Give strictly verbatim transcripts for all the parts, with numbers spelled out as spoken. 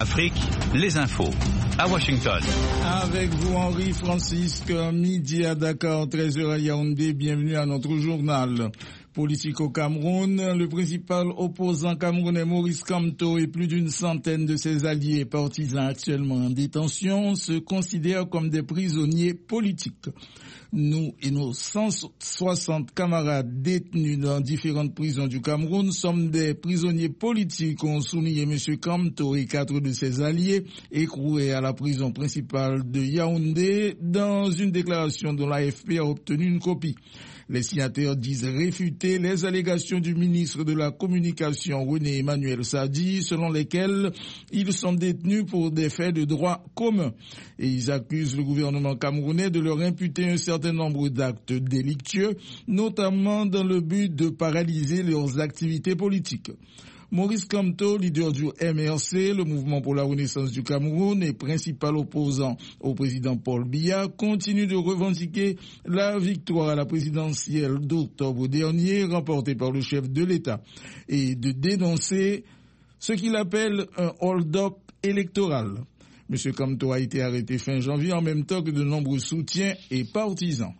Afrique, les infos. À Washington. Avec vous, Henri Francisque, midi à Dakar, treize heures à Yaoundé. Bienvenue à notre journal. Politique au Cameroun, le principal opposant camerounais Maurice Kamto et plus d'une centaine de ses alliés et partisans actuellement en détention se considèrent comme des prisonniers politiques. Nous et nos cent soixante camarades détenus dans différentes prisons du Cameroun sommes des prisonniers politiques, ont souligné M. Kamto et quatre de ses alliés écroués à la prison principale de Yaoundé dans une déclaration dont l'A F P a obtenu une copie. Les signataires disent réfuter les allégations du ministre de la Communication René Emmanuel Sadi, selon lesquelles ils sont détenus pour des faits de droit commun. Et ils accusent le gouvernement camerounais de leur imputer un certain nombre d'actes délictueux, notamment dans le but de paralyser leurs activités politiques. Maurice Kamto, leader du M R C, le mouvement pour la renaissance du Cameroun et principal opposant au président Paul Biya, continue de revendiquer la victoire à la présidentielle d'octobre dernier remportée par le chef de l'État et de dénoncer ce qu'il appelle un hold-up électoral. M. Kamto a été arrêté fin janvier en même temps que de nombreux soutiens et partisans.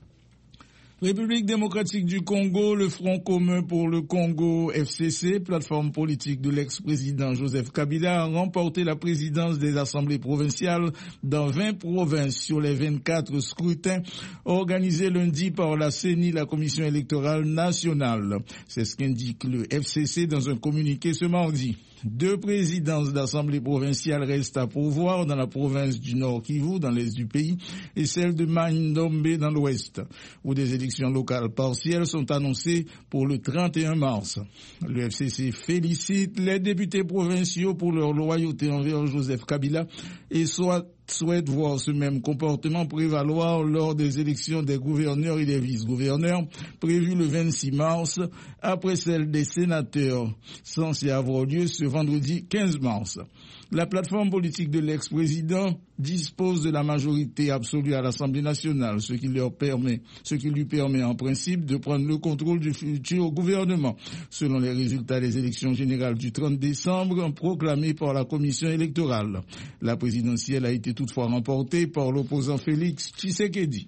République démocratique du Congo, le Front commun pour le Congo F C C, plateforme politique de l'ex-président Joseph Kabila, a remporté la présidence des assemblées provinciales dans vingt provinces sur les vingt-quatre scrutins organisés lundi par la C E N I, la Commission électorale nationale. C'est ce qu'indique le F C C dans un communiqué ce mardi. Deux présidences d'assemblée provinciale restent à pourvoir dans la province du Nord Kivu, dans l'est du pays, et celle de Mai-Ndombe dans l'ouest, où des élections locales partielles sont annoncées pour le trente et un mars. Le F C C félicite les députés provinciaux pour leur loyauté envers Joseph Kabila et soit souhaite voir ce même comportement prévaloir lors des élections des gouverneurs et des vice-gouverneurs prévues le vingt-six mars, après celles des sénateurs censées avoir lieu ce vendredi quinze mars. La plateforme politique de l'ex-président dispose de la majorité absolue à l'Assemblée nationale, ce qui leur permet, ce qui lui permet en principe de prendre le contrôle du futur gouvernement, selon les résultats des élections générales du trente décembre proclamées par la commission électorale. La présidentielle a été toutefois remportée par l'opposant Félix Tshisekedi.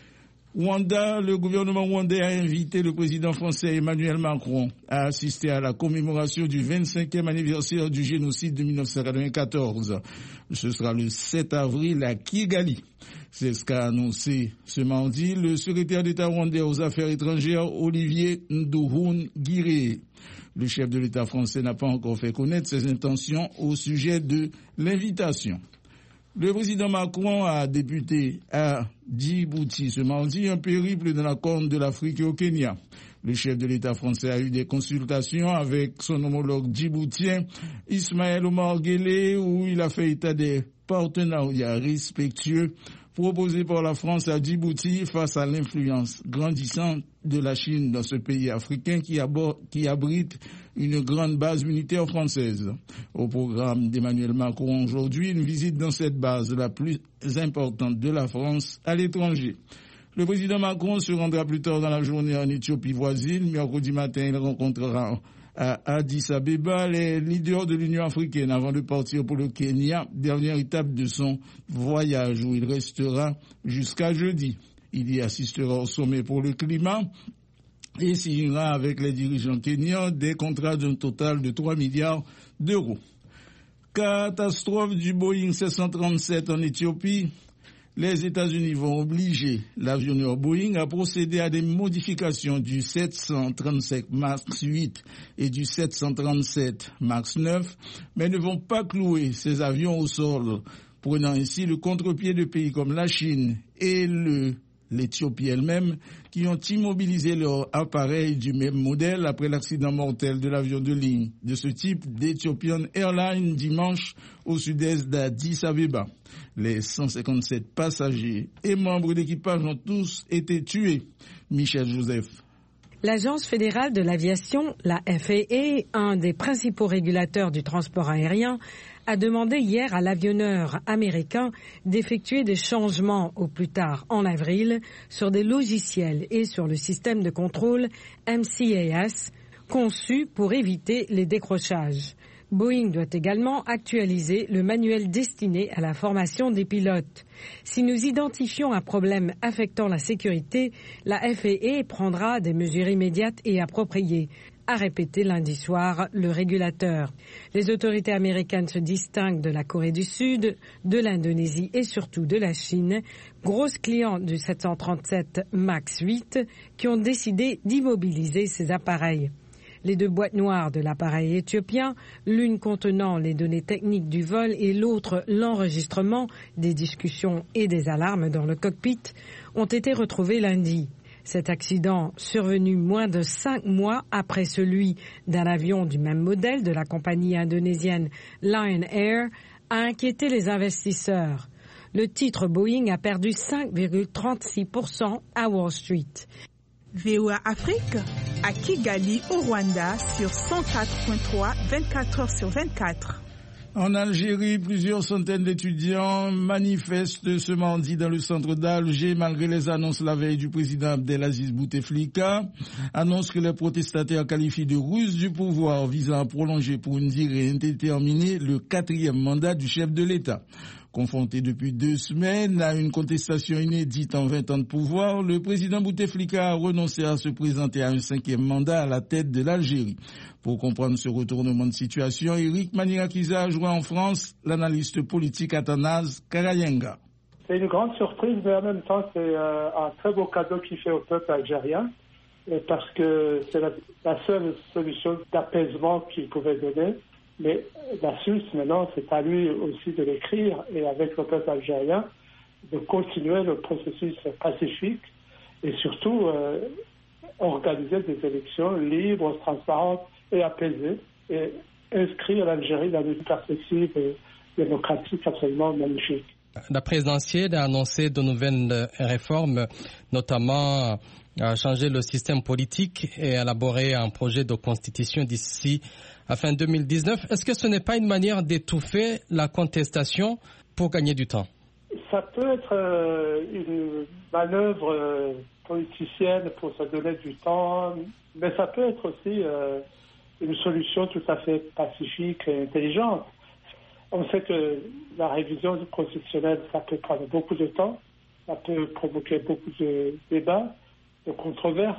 Rwanda, le gouvernement rwandais a invité le président français Emmanuel Macron à assister à la commémoration du vingt-cinquième anniversaire du génocide de mille neuf cent quatre-vingt-quatorze. Ce sera le sept avril à Kigali. C'est ce qu'a annoncé ce mardi le secrétaire d'État rwandais aux affaires étrangères Olivier Nduhungirehe. Le chef de l'État français n'a pas encore fait connaître ses intentions au sujet de l'invitation. Le président Macron a débuté à Djibouti ce mardi un périple dans la Corne de l'Afrique et au Kenya. Le chef de l'État français a eu des consultations avec son homologue djiboutien Ismaël Omar Guelleh, où il a fait état des partenariats respectueux proposés par la France à Djibouti face à l'influence grandissante de la Chine dans ce pays africain qui, aborde, qui abrite une grande base militaire française. Au programme d'Emmanuel Macron aujourd'hui, une visite dans cette base la plus importante de la France à l'étranger. Le président Macron se rendra plus tard dans la journée en Éthiopie voisine. Mercredi matin, il rencontrera à Addis Abeba les leaders de l'Union africaine avant de partir pour le Kenya, dernière étape de son voyage où il restera jusqu'à jeudi. Il y assistera au sommet pour le climat et signera avec les dirigeants kenyans des contrats d'un total de trois milliards d'euros. Catastrophe du Boeing sept cent trente-sept en Éthiopie. Les États-Unis vont obliger l'avionneur Boeing à procéder à des modifications du sept cent trente-sept max huit et du sept cent trente-sept max neuf, mais ne vont pas clouer ces avions au sol, prenant ainsi le contre-pied de pays comme la Chine et le l'Éthiopie elle-même, qui ont immobilisé leur appareil du même modèle après l'accident mortel de l'avion de ligne de ce type d'Ethiopian Airlines dimanche au sud-est d'Addis Abeba. Les cent cinquante-sept passagers et membres d'équipage ont tous été tués. Michel Joseph. L'Agence fédérale de l'aviation, la F A A, un des principaux régulateurs du transport aérien, a demandé hier à l'avionneur américain d'effectuer des changements au plus tard en avril sur des logiciels et sur le système de contrôle M C A S conçu pour éviter les décrochages. Boeing doit également actualiser le manuel destiné à la formation des pilotes. Si nous identifions un problème affectant la sécurité, la F A A prendra des mesures immédiates et appropriées, a répété lundi soir le régulateur. Les autorités américaines se distinguent de la Corée du Sud, de l'Indonésie et surtout de la Chine, grosses clientes du sept cent trente-sept MAX huit, qui ont décidé d'immobiliser ces appareils. Les deux boîtes noires de l'appareil éthiopien, l'une contenant les données techniques du vol et l'autre l'enregistrement des discussions et des alarmes dans le cockpit, ont été retrouvées lundi. Cet accident, survenu moins de cinq mois après celui d'un avion du même modèle de la compagnie indonésienne Lion Air, a inquiété les investisseurs. Le titre Boeing a perdu cinq virgule trente-six pour cent à Wall Street. V O A Afrique, à Kigali, au Rwanda, sur cent quatre virgule trois, vingt-quatre heures sur vingt-quatre. En Algérie, plusieurs centaines d'étudiants manifestent ce mardi dans le centre d'Alger malgré les annonces la veille du président Abdelaziz Bouteflika. Annonce que les protestataires qualifient de ruse du pouvoir visant à prolonger pour une durée indéterminée le quatrième mandat du chef de l'État. Confronté depuis deux semaines à une contestation inédite en vingt ans de pouvoir, le président Bouteflika a renoncé à se présenter à un cinquième mandat à la tête de l'Algérie. Pour comprendre ce retournement de situation, Eric Maniakiza a joint en France l'analyste politique Athanase Karayenga. C'est une grande surprise, mais en même temps, c'est euh, un très beau cadeau qu'il fait au peuple algérien, parce que c'est la, la seule solution d'apaisement qu'il pouvait donner. Mais la Suisse, maintenant, c'est à lui aussi de l'écrire et avec le peuple algérien de continuer le processus pacifique et surtout euh, organiser des élections libres, transparentes et apaisées et inscrire l'Algérie dans une perspective démocratique absolument magnifique. La présidentielle a annoncé de nouvelles réformes, notamment à changer le système politique et élaborer un projet de constitution d'ici à fin deux mille dix-neuf. Est-ce que ce n'est pas une manière d'étouffer la contestation pour gagner du temps? Ça peut être euh, une manœuvre euh, politicienne pour se donner du temps, mais ça peut être aussi euh, une solution tout à fait pacifique et intelligente. On sait que la révision constitutionnelle, ça peut prendre beaucoup de temps, ça peut provoquer beaucoup de débats, de controverses.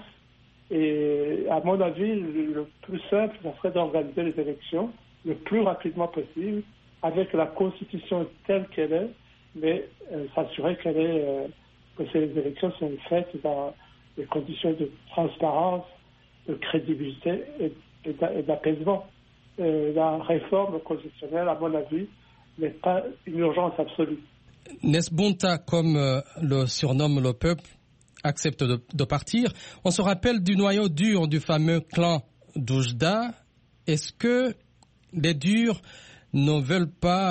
Et à mon avis, le plus simple, ça serait d'organiser les élections le plus rapidement possible, avec la Constitution telle qu'elle est, mais euh, s'assurer qu'elle est, euh, que ces élections sont faites dans des conditions de transparence, de crédibilité et, et d'apaisement. Euh, la réforme constitutionnelle, à mon avis, n'est pas une urgence absolue. Nesbunta, comme euh, le surnomme le peuple, accepte de, de partir. On se rappelle du noyau dur du fameux clan d'Oujda. Est-ce que les durs ne veulent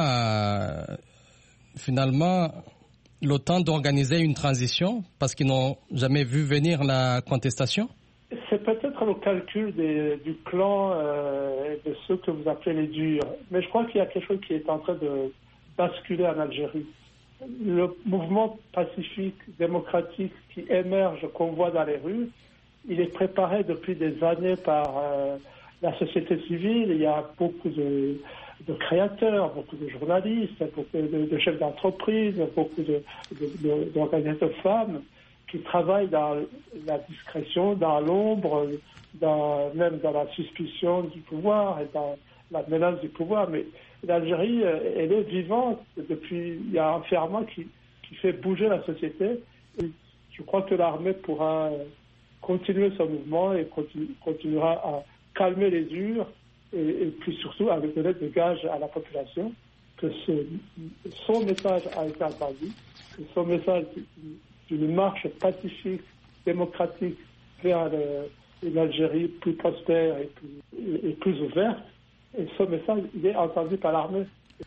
pas euh, finalement le temps d'organiser une transition parce qu'ils n'ont jamais vu venir la contestation? C'est peut-être le calcul des, du clan euh, et de ceux que vous appelez les durs. Mais je crois qu'il y a quelque chose qui est en train de basculer en Algérie. Le mouvement pacifique, démocratique qui émerge, qu'on voit dans les rues, il est préparé depuis des années par euh, la société civile. Il y a beaucoup de, de créateurs, beaucoup de journalistes, beaucoup de, de chefs d'entreprise, beaucoup de, de, de, d'organisateurs de femmes qui travaillent dans la discrétion, dans l'ombre, dans, même dans la suspicion du pouvoir et dans la menace du pouvoir. Mais l'Algérie, elle est vivante depuis, il y a un ferment qui, qui fait bouger la société. Et je crois que l'armée pourra continuer son mouvement et continu, continuera à calmer les durs et, et puis surtout à donner des gages à la population que ce, son message a été entendu, que son message d'une marche pacifique, démocratique vers le, une Algérie plus prospère et plus, et, et plus ouverte. Et ce message, il est entendu par l'armée.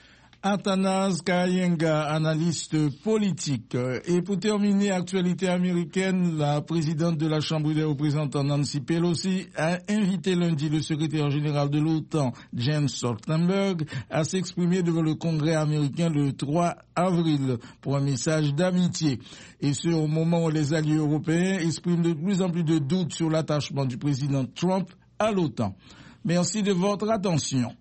Athanase Karayenga, analyste politique. Et pour terminer, actualité américaine, la présidente de la Chambre des représentants, Nancy Pelosi, a invité lundi le secrétaire général de l'OTAN, Jens Stoltenberg, à s'exprimer devant le Congrès américain le trois avril pour un message d'amitié. Et ce, au moment où les alliés européens expriment de plus en plus de doutes sur l'attachement du président Trump à l'OTAN. Merci de votre attention.